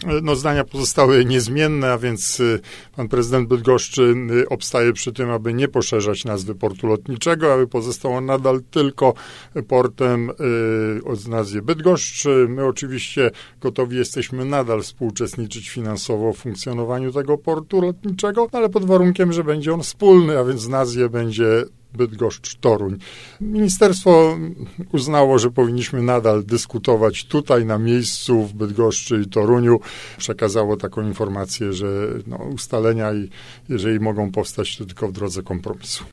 zdania pozostały niezmienne, a więc pan prezydent Bydgoszczy obstaje przy tym, aby nie poszerzać nazwy portu lotniczego, aby pozostał on nadal tylko portem o nazwie Bydgoszcz. My oczywiście gotowi jesteśmy nadal współuczestniczyć finansowo w funkcjonowaniu tego portu lotniczego, ale pod warunkiem, że będzie on wspólny, a więc w nazwie będzie Bydgoszcz-Toruń. Ministerstwo uznało, że powinniśmy nadal dyskutować tutaj na miejscu w Bydgoszczy i Toruniu. Przekazało taką informację, że ustalenia, jeżeli mogą powstać, to tylko w drodze kompromisu.